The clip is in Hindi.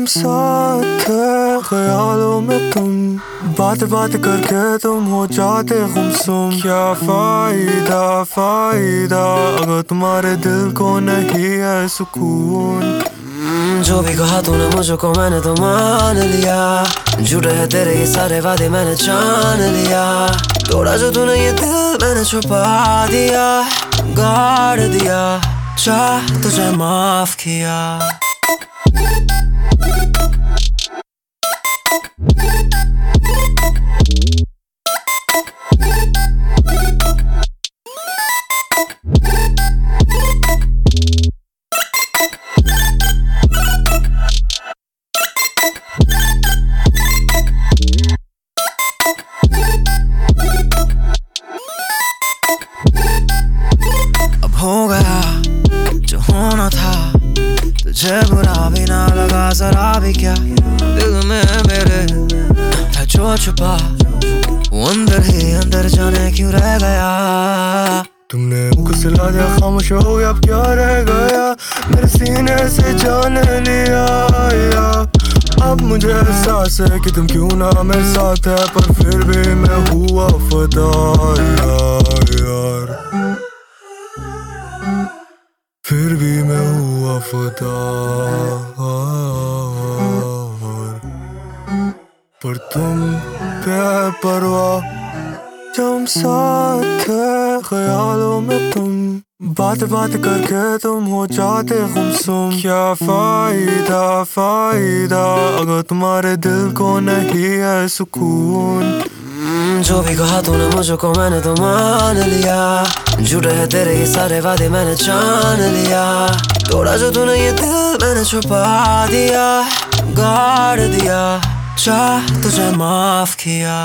हम साथ थे ख्यालों में तुम, बात बात करके तुम हो जाते गुमसुम। क्या फायदा फायदा अगर तुम्हारे दिल को नहीं है सुकून। जो भी कहा तूने मुझको मैंने तो मान लिया, झूठे हैं तेरे ये सारे वादे मैंने जान लिया। तोड़ा जो तूने ये दिल मैंने छुपा दिया, गाड़ दिया, चाह तुझे माफ किया। अब हो गया जो होना था, तुझे बुरा भी ना लगा जरा भी क्या। दिल में मेरे था जो छुपा, वो अंदर ही अंदर जाने क्यों रह गया। तुमने मुझको सिला दिया, खामोश हो गया, अब क्या रह गया। मेरे सीने से जान लिया या। अब मुझे एहसास है कि तुम क्यों ना मेरे साथ है, पर फिर भी मैं हुआ फदा यार, फिर भी मैं हुआ फदा। पर तुम बेपरवाह, जब हम साथ थे ख्यालों में तुम, बात बात करके तुम हो जाते गुमसुम। क्या फायदा फायदा अगर तुम्हारे दिल को नहीं है सुकून। जो भी कहा तूने मुझको मैंने तो मान लिया, झूठे हैं तेरे ये सारे वादे मैंने जान लिया। तोड़ा जो तूने ये दिल मैंने छुपा दिया, गाड़ दिया, चाह तुझे माफ किया।